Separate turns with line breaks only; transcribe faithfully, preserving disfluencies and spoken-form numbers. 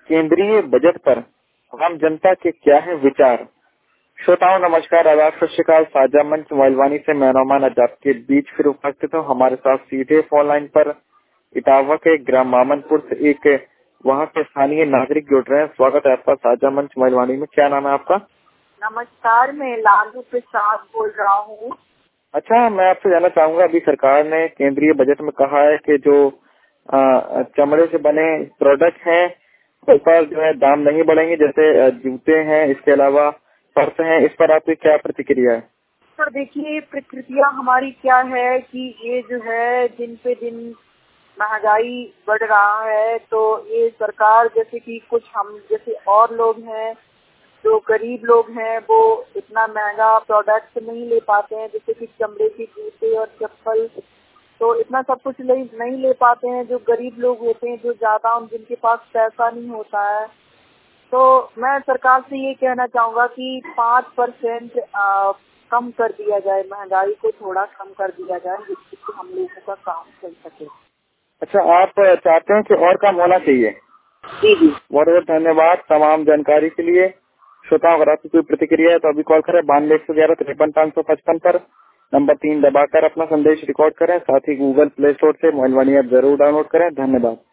केंद्रीय बजट पर आम जनता के क्या है विचार। श्रोताओं नमस्कार, आदाब, सत श्री अकाल। साझा मंच मोबाइलवाणी से मैं नौमान आज आपके बीच फिर उपस्थित हूँ। हमारे साथ सीधे फोन लाइन पर इटावा के ग्राम मामनपुर से एक वहाँ के स्थानीय नागरिक जुड़ रहे हैं। स्वागत है आपका साझा मंच मोबाइलवाणी में। क्या नाम है आपका?
नमस्कार, मैं लालू प्रसाद बोल रहा हूँ।
अच्छा, मैं आपसे जानना चाहूंगा, अभी सरकार ने केंद्रीय बजट में कहा है कि जो आ, चमड़े से बने प्रोडक्ट हैं उस पर जो है दाम नहीं बढ़ेंगे, जैसे जूते हैं, इसके अलावा पर्स हैं। इस पर आपकी क्या प्रतिक्रिया है?
सर देखिए, प्रतिक्रिया हमारी क्या है कि ये जो है दिन पे दिन महंगाई बढ़ रहा है, तो ये सरकार जैसे कि कुछ हम जैसे और लोग हैं जो गरीब लोग हैं वो इतना महंगा प्रोडक्ट नहीं ले पाते हैं, जैसे कि चमड़े के जूते और चप्पल, तो इतना सब कुछ नहीं ले पाते हैं। जो गरीब लोग होते हैं, जो ज्यादा उन जिनके पास पैसा नहीं होता है, तो मैं सरकार से ये कहना चाहूंगा कि पाँच परसेंट कम कर दिया जाए, महंगाई को थोड़ा कम कर दिया जाए, जिससे हम लोगों का काम चल सके।
अच्छा, आप चाहते हैं कि और कम होना चाहिए?
जी जी,
बहुत बहुत धन्यवाद तमाम जानकारी के लिए। श्रोताओं, अगर आपकी कोई प्रतिक्रिया है तो अभी कॉल करें बानवे एक सौ ग्यारह तिरपन पाँच सौ पचपन पर। नंबर तीन दबाकर अपना संदेश रिकॉर्ड करें। साथ ही गूगल प्ले स्टोर से मोबाइलवाणी ऐप जरूर डाउनलोड करें। धन्यवाद।